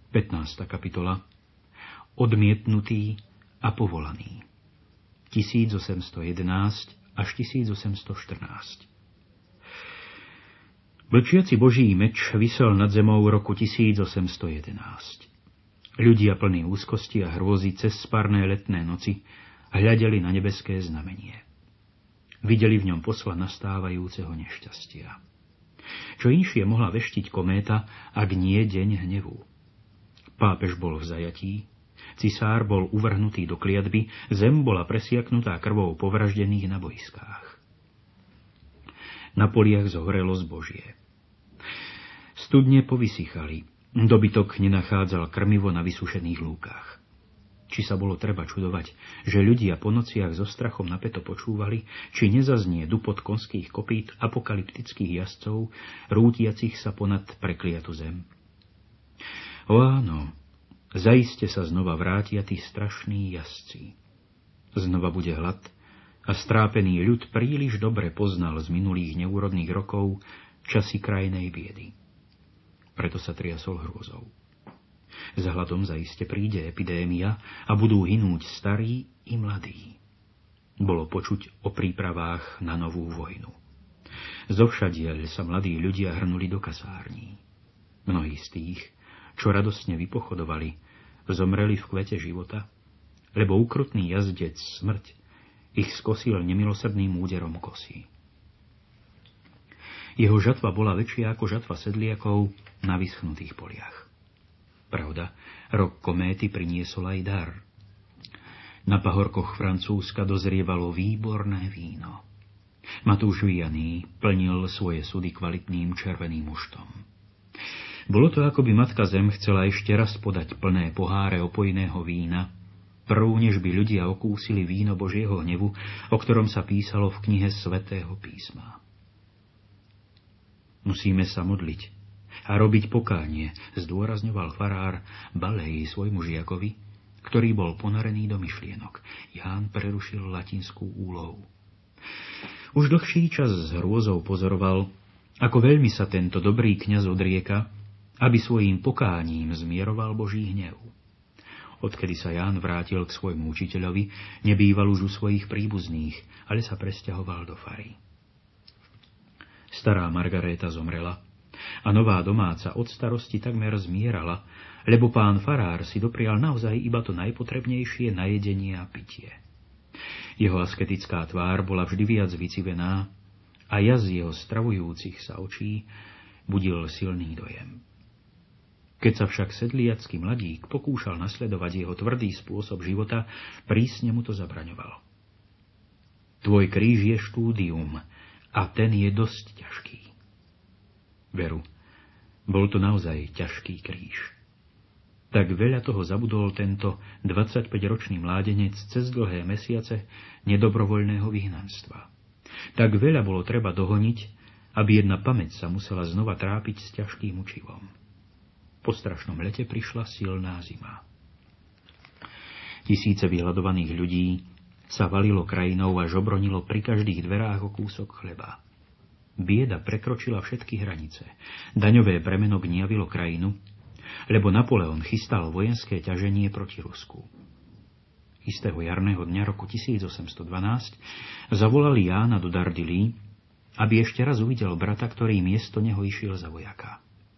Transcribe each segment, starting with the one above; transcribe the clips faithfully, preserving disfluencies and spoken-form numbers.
pätnásta kapitola. Odmietnutý a povolaný. tisícosemstojedenásť až tisícosemstoštrnásť. Vlčiaci Boží meč visel nad zemou roku tisícosemstojedenásť. Ľudia plní úzkosti a hrôzy cez spárne letné noci hľadeli na nebeské znamenie. Videli v ňom posla nastávajúceho nešťastia. Čo inšie mohla veštiť kométa, ak nie deň hnevu. Pápež bol v zajatí, cisár bol uvrhnutý do kliatby, zem bola presiaknutá krvou povraždených na boiskách. Na poliach zhorelo zbožie. Studne povysychali, dobytok nenachádzal krmivo na vysušených lúkach. Či sa bolo treba čudovať, že ľudia po nociach so strachom napäto počúvali, či nezaznie dupot konských kopít apokalyptických jazdcov, rútiacich sa ponad prekliatu zem. O áno, zaiste sa znova vrátia tí strašní jazdci. Znova bude hlad a strápený ľud príliš dobre poznal z minulých neúrodných rokov časy krajnej biedy. Preto sa triasol hrôzou. Za hladom zaiste príde epidémia a budú hynúť starí i mladí. Bolo počuť o prípravách na novú vojnu. Zovšadiaľ sa mladí ľudia hrnuli do kasární. Mnohí z tých, čo radostne vypochodovali, zomreli v kvete života, lebo ukrutný jazdec smrť ich skosil nemilosrdným úderom kosí. Jeho žatva bola väčšia ako žatva sedliakov na vyschnutých poliach. Pravda, rok kométy priniesol aj dar. Na pahorkoch Francúzska dozrievalo výborné víno. Matúš Vianney plnil svoje sudy kvalitným červeným muštom. Bolo to, ako by Matka Zem chcela ešte raz podať plné poháre opojného vína, prv než by ľudia okúsili víno Božieho hnevu, o ktorom sa písalo v knihe Svätého písma. Musíme sa modliť a robiť pokánie, zdôrazňoval farár Balej svojmu žiakovi, ktorý bol ponorený do myšlienok. Ján prerušil latinskú úlohu. Už dlhší čas s hrôzou pozoroval, ako veľmi sa tento dobrý kňaz odrieka, aby svojím pokáním zmieroval Boží hnev. Odkedy sa Ján vrátil k svojmu učiteľovi, nebýval už u svojich príbuzných, ale sa presťahoval do fary. Stará Margaréta zomrela a nová domáca od starosti takmer zmierala, lebo pán farár si doprial naozaj iba to najpotrebnejšie na jedenie a pitie. Jeho asketická tvár bola vždy viac vycivená a jaz jeho stravujúcich sa očí budil silný dojem. Keď sa však sedliacky mladík pokúšal nasledovať jeho tvrdý spôsob života, prísne mu to zabraňoval. Tvoj kríž je štúdium, a ten je dosť ťažký. Veru, bol to naozaj ťažký kríž. Tak veľa toho zabudol tento dvadsaťpäťročný mládenec cez dlhé mesiace nedobrovoľného vyhnanstva. Tak veľa bolo treba dohoniť, aby jedna pamäť sa musela znova trápiť s ťažkým učivom. Po strašnom lete prišla silná zima. Tisíce vyhľadovaných ľudí sa valilo krajinou a žobronilo pri každých dverách o kúsok chleba. Bieda prekročila všetky hranice. Daňové bremeno gniavilo krajinu, lebo Napoleon chystal vojenské ťaženie proti Rusku. Istého jarného dňa roku tisícosemstodvanásť zavolali Jána do Dardilly, aby ešte raz uvidel brata, ktorý miesto neho išiel za vojaka.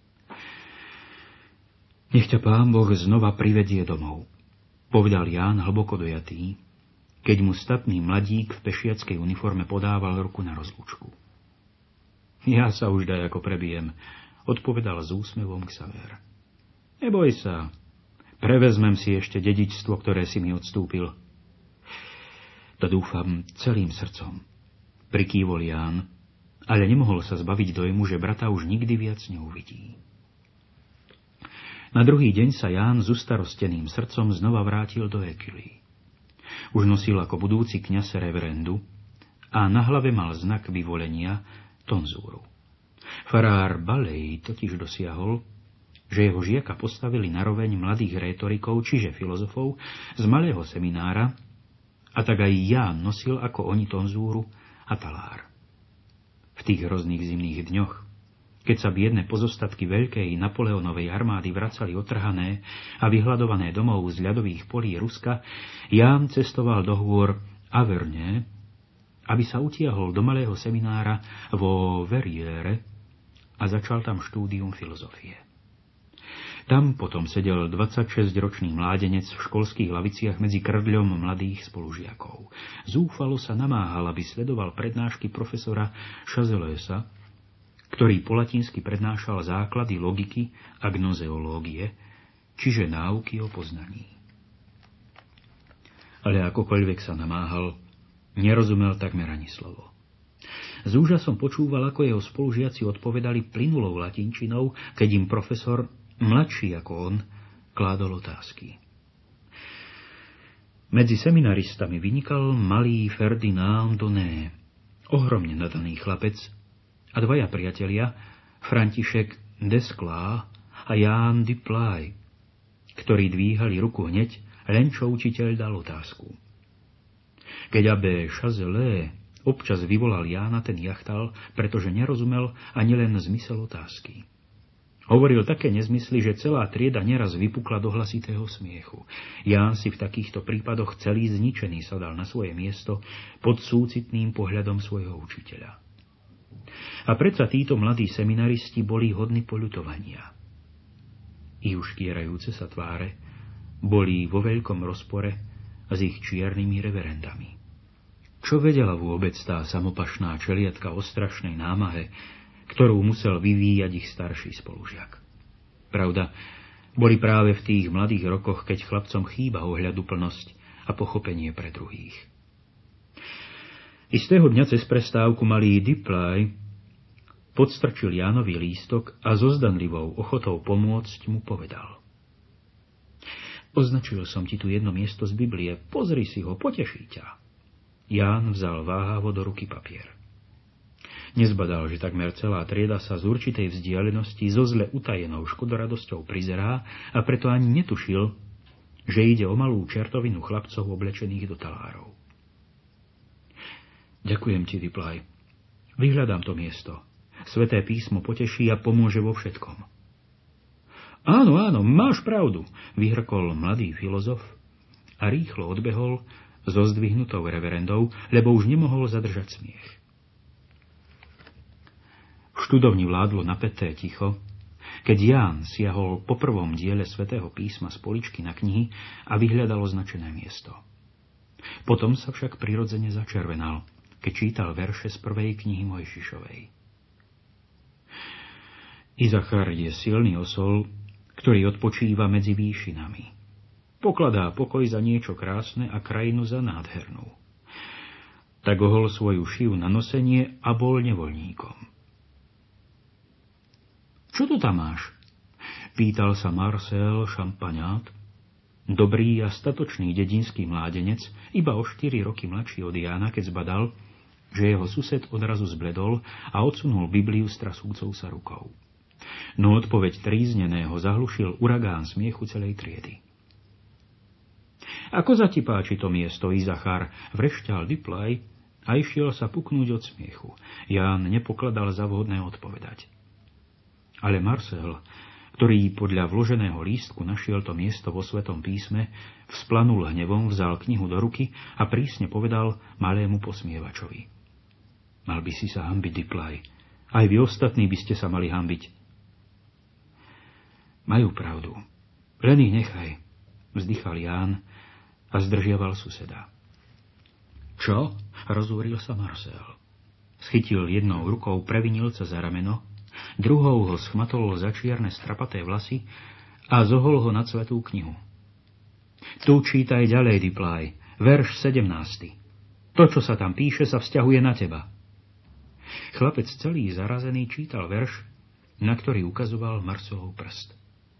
Nech ťa Pán Boh znova privedie domov, povedal Ján hlboko dojatý, keď mu statný mladík v pešiackej uniforme podával ruku na rozlúčku. Ja sa už dajako prebijem, odpovedal s úsmevom Xaver. Neboj sa, prevezmem si ešte dedičstvo, ktoré si mi odstúpil. To dúfam celým srdcom, prikývol Ján, ale nemohol sa zbaviť dojmu, že brata už nikdy viac neuvidí. Na druhý deň sa Ján s ustarosteným srdcom znova vrátil do Écurie. Už nosil ako budúci kňaz reverendu a na hlave mal znak vyvolenia tonzúru. Farár Balej totiž dosiahol, že jeho žiaka postavili na roveň mladých rétorikov, čiže filozofov, z malého seminára, a tak aj Ján nosil ako oni tonzúru a talár. V tých hrozných zimných dňoch, Keď sa biedne pozostatky veľkej Napoleónovej armády vracali otrhané a vyhľadované domov z ľadových polí Ruska, Ján cestoval do hôr Auvergne, aby sa utiahol do malého seminára vo Verrières a začal tam štúdium filozofie. Tam potom sedel dvadsaťšesťročný mládenec v školských laviciach medzi krdľom mladých spolužiakov. Zúfalo sa namáhal, aby sledoval prednášky profesora Chazeleusa, ktorý po latinsky prednášal základy logiky a gnozeológie, čiže náuky o poznaní. Ale akokoľvek sa namáhal, nerozumel takmer ani slovo. S úžasom počúval, ako jeho spolužiaci odpovedali plynulou latinčinou, keď im profesor, mladší ako on, kládol otázky. Medzi seminaristami vynikal malý Ferdinand Donné, ohromne nadaný chlapec, a dvaja priatelia, František Desclés a Ján Duplay, ktorí dvíhali ruku hneď, len čo učiteľ dal otázku. Keď abbé Chazelais občas vyvolal Jána, ten jachtal, pretože nerozumel ani len zmysel otázky. Hovoril také nezmysly, že celá trieda neraz vypukla do hlasitého smiechu. Ján si v takýchto prípadoch celý zničený sa dal na svoje miesto pod súcitným pohľadom svojho učiteľa. A predsa títo mladí seminaristi boli hodní poľutovania. Ich uškierajúce sa tváre boli vo veľkom rozpore s ich čiernymi reverendami. Čo vedela vôbec tá samopašná čeliatka o strašnej námahe, ktorú musel vyvíjať ich starší spolužiak? Pravda, boli práve v tých mladých rokoch, keď chlapcom chýba ohľaduplnosť a pochopenie pre druhých. Istého dňa cez prestávku malý Duplay podstrčil Jánovi lístok a so zdanlivou ochotou pomôcť mu povedal: Označil som ti tu jedno miesto z Biblie, pozri si ho, poteší ťa. Ján vzal váhavo do ruky papier. Nezbadal, že takmer celá trieda sa z určitej vzdialenosti so zle utajenou škodoradosťou prizerá a preto ani netušil, že ide o malú čertovinu chlapcov oblečených do talárov. Ďakujem ti, Duplay. Vyhľadám to miesto. Sveté písmo poteší a pomôže vo všetkom. Áno, áno, máš pravdu, vyhrkol mladý filozof a rýchlo odbehol so zdvihnutou reverendou, lebo už nemohol zadržať smiech. V študovni vládlo napäté ticho, keď Ján siahol po prvom diele svätého písma z poličky na knihy a vyhľadal označené miesto. Potom sa však prirodzene začervenal, keď čítal verše z prvej knihy Mojžišovej. Izachar je silný osol, ktorý odpočíva medzi výšinami. Pokladá pokoj za niečo krásne a krajinu za nádhernú. Tak ohol svoju šiu na nosenie a bol nevoľníkom. Čo tu tam máš? Pýtal sa Marcel Champagnat, dobrý a statočný dedinský mládenec, iba o štyri roky mladší od Jána, keď zbadal, že jeho sused odrazu zbledol a odsunul Bibliu s trasúcou sa rukou. No odpoveď trízneného zahlušil uragán smiechu celej triedy. Ako sa ti páči to miesto, Izachar? Vrešťal Duplay a išiel sa puknúť od smiechu. Ján nepokladal za vhodné odpovedať. Ale Marcel, ktorý podľa vloženého lístku našiel to miesto vo Svetom písme, vzplanul hnevom, vzal knihu do ruky a prísne povedal malému posmievačovi: Mal by si sa hanbiť, Duplay. Aj vy ostatní by ste sa mali hanbiť. Majú pravdu. Len ich nechaj, vzdychal Ján a zdržiaval suseda. Čo? Rozúril sa Marcel. Schytil jednou rukou previnilca za rameno, druhou ho schmatol za čierne strapaté vlasy a zohol ho na svätú knihu. Tu čítaj ďalej, Duplay, verš sedemnásty. To, čo sa tam píše, sa vzťahuje na teba. Chlapec celý zarazený čítal verš, na ktorý ukazoval Marcelov prst.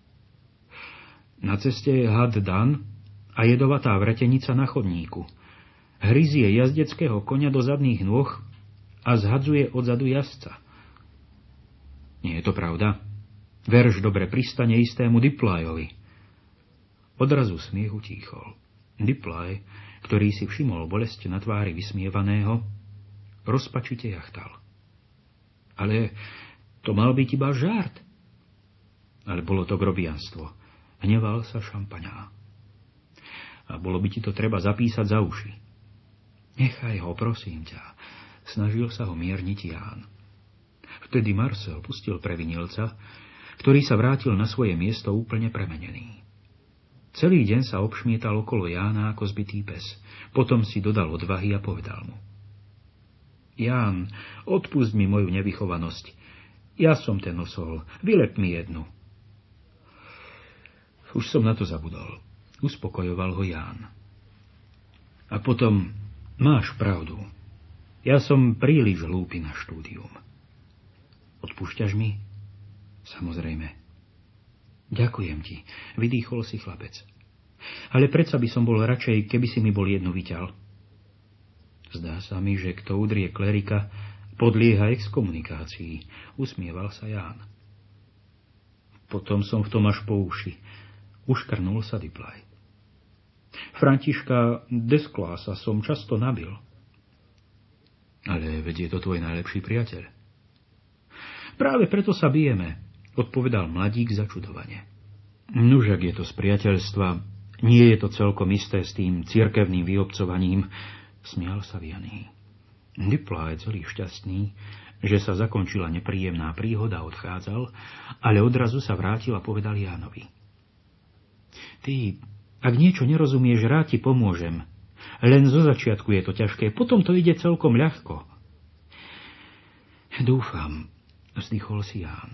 Na ceste je had Dan a jedovatá vretenica na chodníku. Hryzie jazdeckého koňa do zadných nôh a zhadzuje odzadu jazdca. Nie je to pravda. Verš dobre pristane istému Duplayovi. Odrazu smiech utíchol. Duplay, ktorý si všimol bolesť na tvári vysmievaného, rozpačite jachtal. Ale To mal byť iba žart. Ale bolo to grobianstvo. Hneval sa Šampaňá. A bolo by ti to treba zapísať za uši. Nechaj ho, prosím ťa. Snažil sa ho mierniť Ján. Vtedy Marcel pustil previnilca, ktorý sa vrátil na svoje miesto úplne premenený. Celý deň sa obšmietal okolo Jána ako zbitý pes. Potom si dodal odvahy a povedal mu: Ján, odpusť mi moju nevychovanosť. Ja som ten osol. Vylep mi jednu. Už som na to zabudol. Uspokojoval ho Ján. A potom, máš pravdu. Ja som príliš hlúpy na štúdium. Odpúšťaš mi? Samozrejme. Ďakujem ti, vydýchol si chlapec. Ale predsa by som bol radšej, keby si mi bol jednu vyťal. Zdá sa mi, že kto udrie klerika, podlieha exkomunikácii, usmieval sa Ján. Potom som v tom až po uši. Uškrnul sa Diplaj. Františka Desklása som často nabil. Ale veď je to tvoj najlepší priateľ. Práve preto sa bijeme, odpovedal mladík začudovane. Nuž, ak je to z priateľstva, nie je to celkom isté s tým cirkevným vyobcovaním, smial sa Vianney. Diplaj, celý šťastný, že sa zakončila nepríjemná príhoda, odchádzal, ale odrazu sa vrátil a povedal Jánovi: Ty, ak niečo nerozumieš, rád ti pomôžem. Len zo začiatku je to ťažké, potom to ide celkom ľahko. Dúfam, vzdychol si Ján.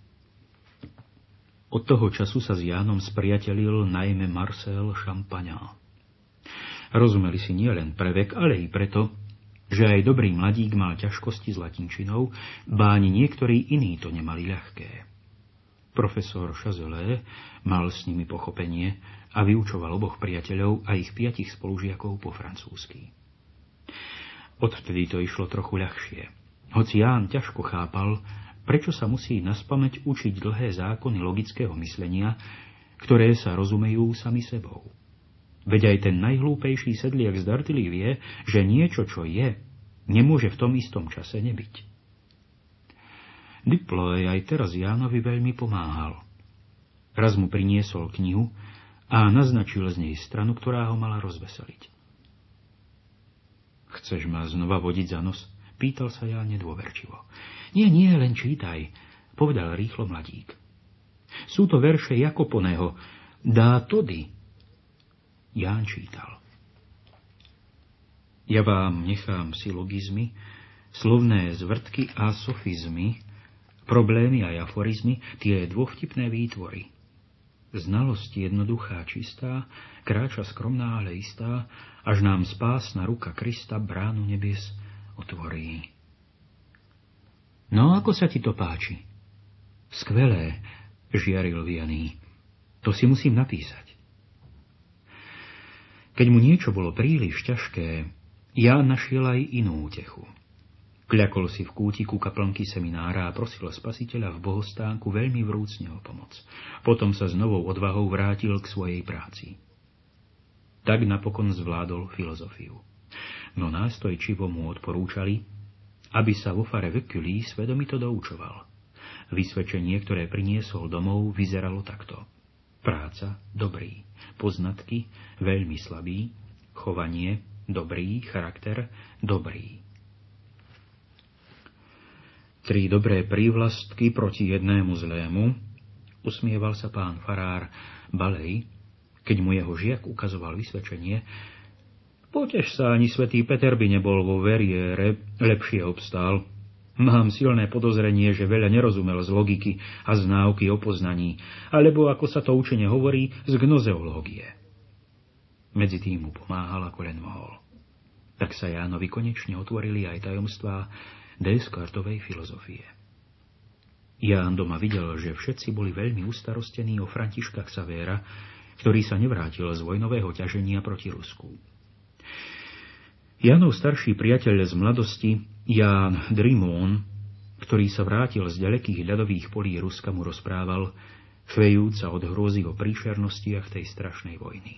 Od toho času sa s Jánom spriatelil najmä Marcel Champagnat. Rozumeli si nielen pre vek, ale i preto, že aj dobrý mladík mal ťažkosti s latinčinou, ba ani niektorí iní to nemali ľahké. Profesor Chazelet mal s nimi pochopenie a vyučoval oboch priateľov a ich piatich spolužiakov po francúzsky. Odvtedy to išlo trochu ľahšie. Hoci Ján ťažko chápal, prečo sa musí naspamäť učiť dlhé zákony logického myslenia, ktoré sa rozumejú sami sebou. Veď aj ten najhlúpejší sedliak z Dartily vie, že niečo, čo je, nemôže v tom istom čase nebyť. Diploj aj teraz Jánovi veľmi pomáhal. Raz mu priniesol knihu a naznačil z nej stranu, ktorá ho mala rozveseliť. Chceš ma znova vodiť za nos? Pýtal sa Ján nedôverčivo. Nie, nie, len čítaj, povedal rýchlo mladík. Sú to verše Jakoponého, Dá Tody. Ján čítal. Ja vám nechám silogizmy, slovné zvrtky a sofizmy, problémy a aforizmy, tie dôvtipné výtvory. Znalosť jednoduchá, čistá, kráča skromná, ale istá, až nám spásna ruka Krista bránu nebies otvorí. No, ako sa ti to páči? Skvelé, žiaril Vianney. To si musím napísať. Keď mu niečo bolo príliš ťažké, Ján našiel aj inú útechu. Kľakol si v kútiku kaplnky seminára a prosil Spasiteľa v bohostánku veľmi vrúcne o pomoc. Potom sa s novou odvahou vrátil k svojej práci. Tak napokon zvládol filozofiu. No nástojčivo mu odporúčali, aby sa vo fare Véculí svedomito doučoval. Vysvedčenie, ktoré priniesol domov, vyzeralo takto. Práca, dobrý. Poznatky, veľmi slabý. Chovanie, dobrý. Charakter, dobrý. Tri dobré prívlastky proti jednému zlému, usmieval sa pán farár Balej, keď mu jeho žiak ukazoval vysvedčenie. Potež sa, ani svätý Peter by nebol vo veriére, lepšie obstál. Mám silné podozrenie, že veľa nerozumel z logiky a z náuky o poznaní, alebo, ako sa to učene hovorí, z gnozeológie. Medzi tým mu pomáhal, ako len mohol. Tak sa Jánovi konečne otvorili aj tajomstvá Descartovej filozofie. Ján doma videl, že všetci boli veľmi ustarostení o Františka Xavéra, ktorý sa nevrátil z vojnového ťaženia proti Rusku. Jánov starší priateľ z mladosti, Ján Drimon, ktorý sa vrátil z ďalekých ľadových polí Ruska, mu rozprával, chvejúca od hrôzy o príšernostiach tej strašnej vojny.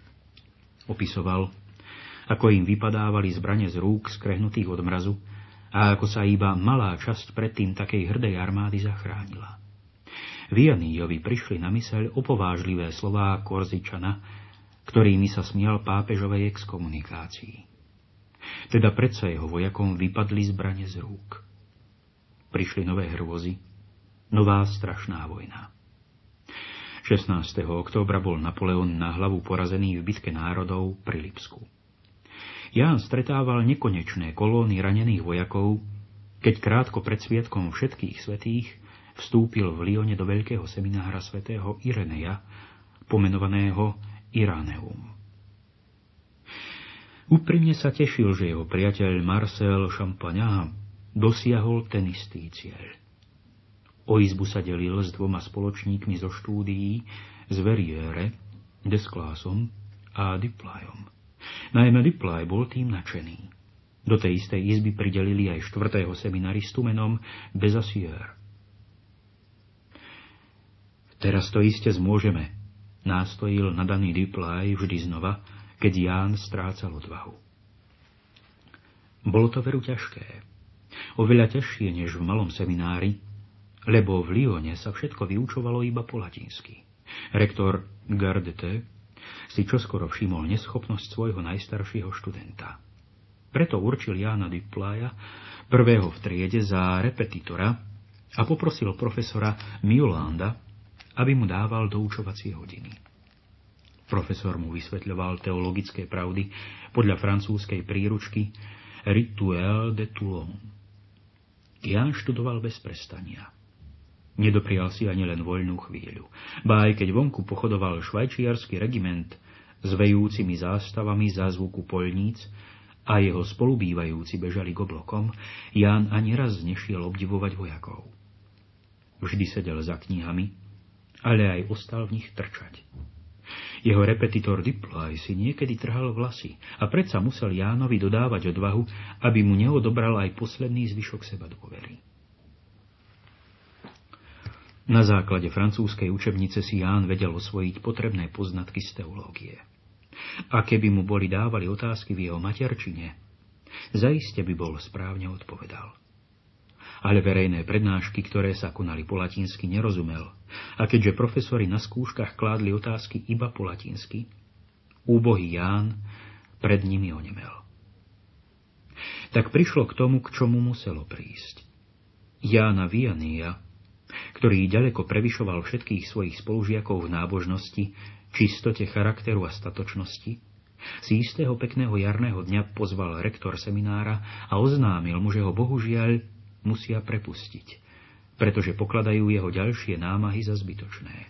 Opisoval, ako im vypadávali zbrane z rúk skrehnutých od mrazu a ako sa iba malá časť predtým takej hrdej armády zachránila. Vianíjovi prišli na myseľ opovážlivé slová Korzičana, ktorými sa smial pápežovej exkomunikácii. Teda predsa jeho vojakom vypadli zbrane z rúk. Prišli nové hrôzy, nová strašná vojna. šestnásteho októbra bol Napoleon na hlavu porazený v bitke národov pri Lipsku. Ján stretával nekonečné kolóny ranených vojakov, keď krátko pred sviatkom všetkých svätých vstúpil v Lyone do veľkého seminára svätého Ireneja, pomenovaného Iraneum. Úprimne sa tešil, že jeho priateľ Marcel Champagnat dosiahol ten istý cieľ. O izbu sa delil s dvoma spoločníkmi zo štúdií, z Verriere, Desclassom a Duplayom. Najmä Duplay bol tým nadšený. Do tej istej izby pridelili aj štvrtého seminaristu menom Bezassier. Teraz to iste zmôžeme, nástojil nadaný Duplay vždy znova, keď Ján strácal odvahu. Bolo to veru ťažké. Oveľa ťažšie než v malom seminári, lebo v Lyone sa všetko vyučovalo iba po latinsky. Rektor Gardete si čoskoro všimol neschopnosť svojho najstaršieho študenta. Preto určil Jána Duplaya, prvého v triede, za repetitora a poprosil profesora Miolanda, aby mu dával doučovacie hodiny. Profesor mu vysvetľoval teologické pravdy podľa francúzskej príručky Rituel de Toulon. Ján študoval bez prestania. Nedoprial si ani len voľnú chvíľu. Ba aj keď vonku pochodoval švajčiarsky regiment s vejúcimi zástavami za zvuku poľníc a jeho spolubývajúci bežali k oblokom, Ján ani raz nešiel obdivovať vojakov. Vždy sedel za knihami, ale aj ostal v nich trčať. Jeho repetitor Duplay si niekedy trhal vlasy a predsa musel Jánovi dodávať odvahu, aby mu neodobral aj posledný zvyšok seba dôvery. Na základe francúzskej učebnice si Ján vedel osvojiť potrebné poznatky z teológie. A keby mu boli dávali otázky v jeho materčine, zaiste by bol správne odpovedal. Ale verejné prednášky, ktoré sa konali po latinsky, nerozumel. A keďže profesori na skúškach kládli otázky iba po latinsky, úbohý Ján pred nimi onemel. Tak prišlo k tomu, k čomu muselo prísť. Jána Vianneyja, ktorý ďaleko prevyšoval všetkých svojich spolužiakov v nábožnosti, čistote charakteru a statočnosti, si istého pekného jarného dňa pozval rektor seminára a oznámil mu, že ho bohužiaľ musia prepustiť, pretože pokladajú jeho ďalšie námahy za zbytočné.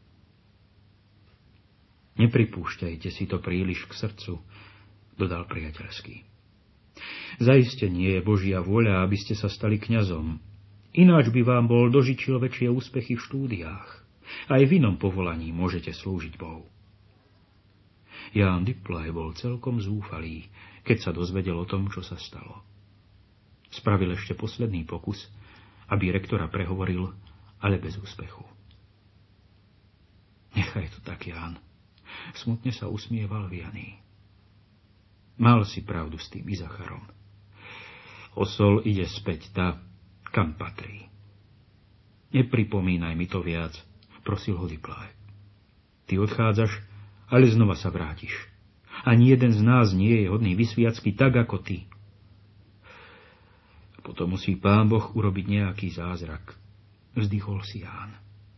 Nepripúšťajte si to príliš k srdcu, dodal priateľsky. Zaiste nie je Božia vôľa, aby ste sa stali kňazom, ináč by vám bol dožičil väčšie úspechy v štúdiách. Aj v inom povolaní môžete slúžiť Bohu. Ján Duplay bol celkom zúfalý, keď sa dozvedel o tom, čo sa stalo. Spravil ešte posledný pokus, aby rektora prehovoril, ale bez úspechu. Nechaj to tak, Ján. Smutne sa usmieval Vianney. Mal si pravdu s tým Izacharom. Osol ide späť tá, kam patrí. Nepripomínaj mi to viac, prosil ho Duplay. Ty odchádzaš, ale znova sa vrátiš. Ani jeden z nás nie je hodný vysviacky tak, ako ty. Potom musí Pán Boh urobiť nejaký zázrak, vzdychol si Ján.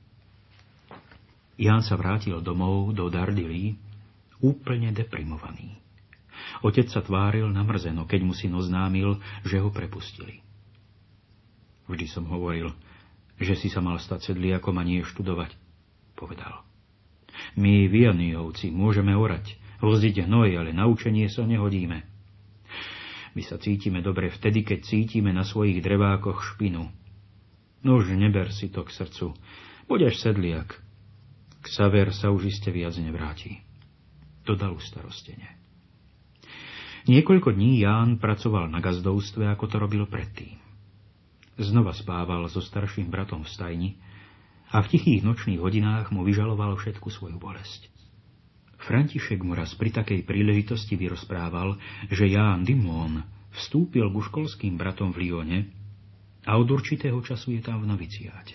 Ján sa vrátil domov do Dardilly úplne deprimovaný. Otec sa tváril namrzeno, keď mu syn oznámil, že ho prepustili. Vždy som hovoril, že si sa mal stať sedliakom a nie študovať, povedal. My, Vianneyovci, môžeme orať, voziť hnoj, ale na učenie sa nehodíme. My sa cítime dobre vtedy, keď cítime na svojich drevákoch špinu. Nož, neber si to k srdcu. Buď až sedliak. Xaver sa už iste viac nevráti. Dodal ustarostene. Niekoľko dní Ján pracoval na gazdovstve, ako to robil predtým. Znova spával so starším bratom v stajni a v tichých nočných hodinách mu vyžaloval všetku svoju bolesť. František mu raz pri takej príležitosti vyrozprával, že Ján Dimon vstúpil ku školským bratom v Lyone a od určitého času je tam v noviciáte.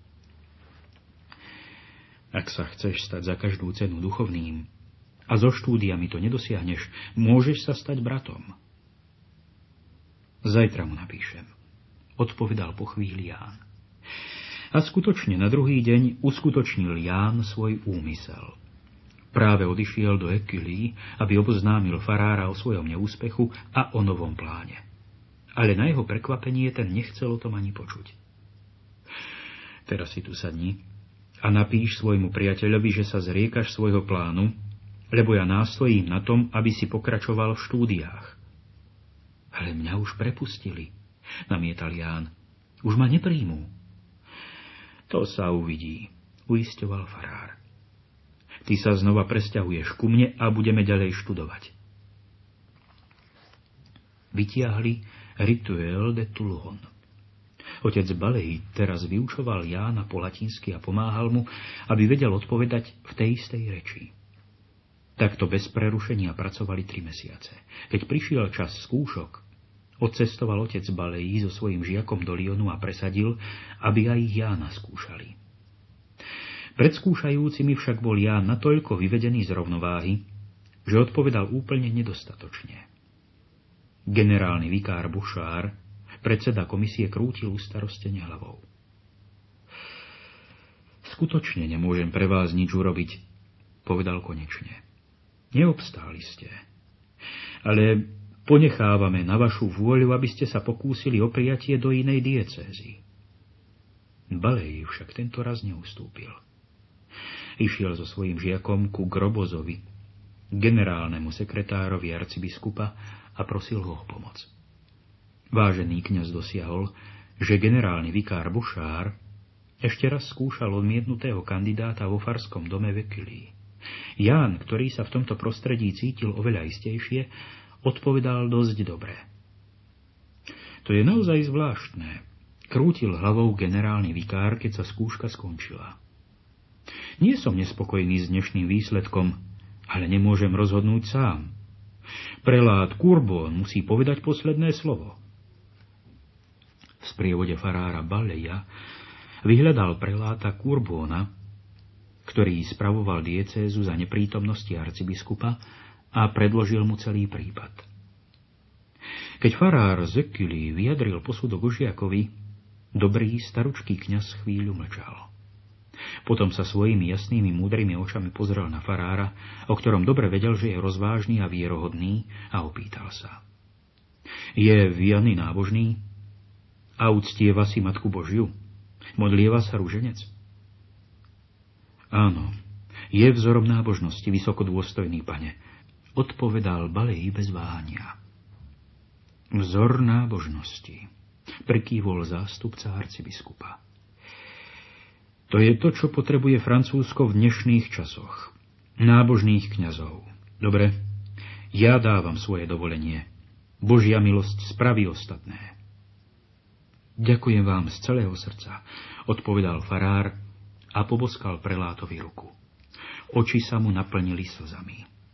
Ak sa chceš stať za každú cenu duchovným a so štúdiami to nedosiahneš, môžeš sa stať bratom. Zajtra mu napíšem, odpovedal po chvíli Ján. A skutočne na druhý deň uskutočnil Ján svoj úmysel. Práve odišiel do Ekylí, aby oboznámil farára o svojom neúspechu a o novom pláne. Ale na jeho prekvapenie ten nechcel o tom ani počuť. Teraz si tu sadni a napíš svojmu priateľovi, že sa zriekaš svojho plánu, lebo ja nástojím na tom, aby si pokračoval v štúdiách. Ale mňa už prepustili, namietal Ján. Už ma nepríjmú. To sa uvidí, uisťoval farár. Ty sa znova presťahuješ ku mne a budeme ďalej študovať. Vytiahli Rituel de Toulon. Otec Balej teraz vyučoval Jána po latinsky a pomáhal mu, aby vedel odpovedať v tej istej reči. Takto bez prerušenia pracovali tri mesiace. Keď prišiel čas skúšok, odcestoval otec Balej so svojím žiakom do Lyonu a presadil, aby aj Jána skúšali. Pred skúšajúcimi však bol Ján natoľko vyvedený z rovnováhy, že odpovedal úplne nedostatočne. Generálny vikár Bouchard, predseda komisie, krútil ustarostene hlavou. Skutočne nemôžem pre vás nič urobiť, povedal konečne. Neobstáli ste, ale ponechávame na vašu vôľu, aby ste sa pokúsili o prijatie do inej diecézy. Balej však tento raz neustúpil. Išiel so svojím žiakom ku Grobozovi, generálnemu sekretárovi arcibiskupa, a prosil ho o pomoc. Vážený kňaz dosiahol, že generálny vikár Bouchard ešte raz skúšal odmietnutého kandidáta vo farskom dome v Ekylii. Ján, ktorý sa v tomto prostredí cítil oveľa istejšie, odpovedal dosť dobre. To je naozaj zvláštne, krútil hlavou generálny vikár, keď sa skúška skončila. Nie som nespokojný s dnešným výsledkom, ale nemôžem rozhodnúť sám. Prelát Courbon musí povedať posledné slovo. V sprievode farára Baleja vyhľadal preláta Courbona, ktorý spravoval diecézu za neprítomnosti arcibiskupa, a predložil mu celý prípad. Keď farár z Ekylii vyjadril posudok Žiakovi, dobrý staručký kňaz chvíľu mlčal. Potom sa svojimi jasnými múdrymi očami pozrel na farára, o ktorom dobre vedel, že je rozvážny a vierohodný, a opýtal sa. Je vianý nábožný a uctieva si Matku Božiu? Modlieva sa ruženec? Áno, je vzorom nábožnosti, vysokodôstojný pane, odpovedal Balej bez váhania. Vzor nábožnosti, prekývol zástupca arcibiskupa. To je to, čo potrebuje Francúzsko v dnešných časoch. Nábožných kňazov. Dobre, ja dávam svoje dovolenie. Božia milosť spraví ostatné. Ďakujem vám z celého srdca, odpovedal farár a poboskal prelátovi ruku. Oči sa mu naplnili slzami.